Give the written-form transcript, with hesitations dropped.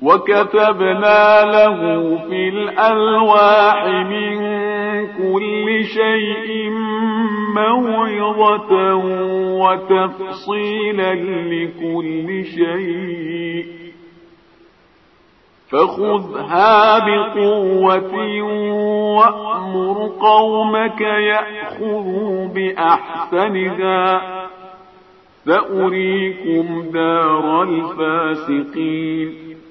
وكتبنا له في الألواح من كل شيء موعظة وتفصيلا لكل شيء فخذها بقوة وأمر قومك يأخذوا بأحسنها سأريكم دار الفاسقين